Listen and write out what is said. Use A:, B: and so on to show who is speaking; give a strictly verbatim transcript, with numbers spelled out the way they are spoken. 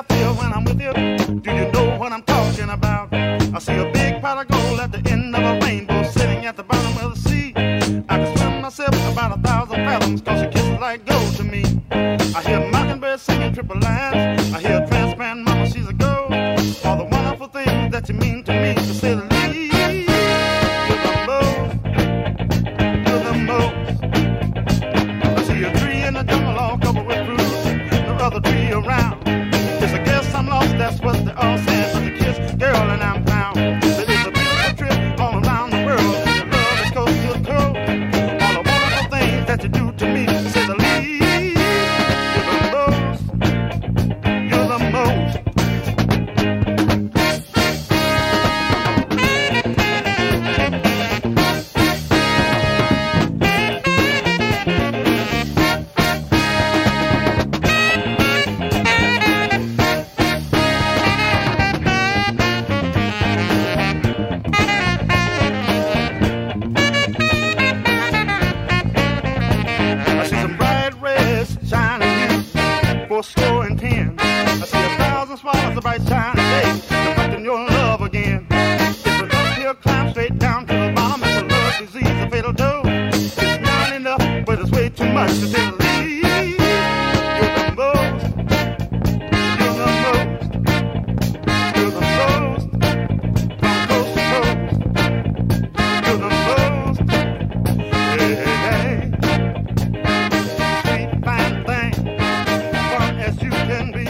A: feel when I'm with you? Do you know what I'm talking about? I see a big pot of gold at the end of a rainbow sitting at the bottom of the sea. I can swim myself about a thousand fathoms cause she kisses like gold to me. I hear mockingbirds singing triple lines. I hear transparent mama, she's a girl. All the wonderful things that you mean to me, to say the least. You're the most, you're the most. I see a tree in the jungle all covered with fruit, no other tree around. Just I guess I'm lost, that's what they all say. But the kiss, girl, and I'm found. It is a beautiful trip all around the world. Your love is coast to coast. All the wonderful things that you do to me, to say the least. You're the most. Score and ten. I see a thousand swallows, a bright shining day, reflecting your love again. It's a uphill climb straight down to the bottom. It's a love disease, a fatal dose. It's not enough, but it's way too much to say the least. You're the most. You're the most. You're the most. From coast to coast. You're the most. Hey, hey, hey. Sweet, fine thing. As you can be.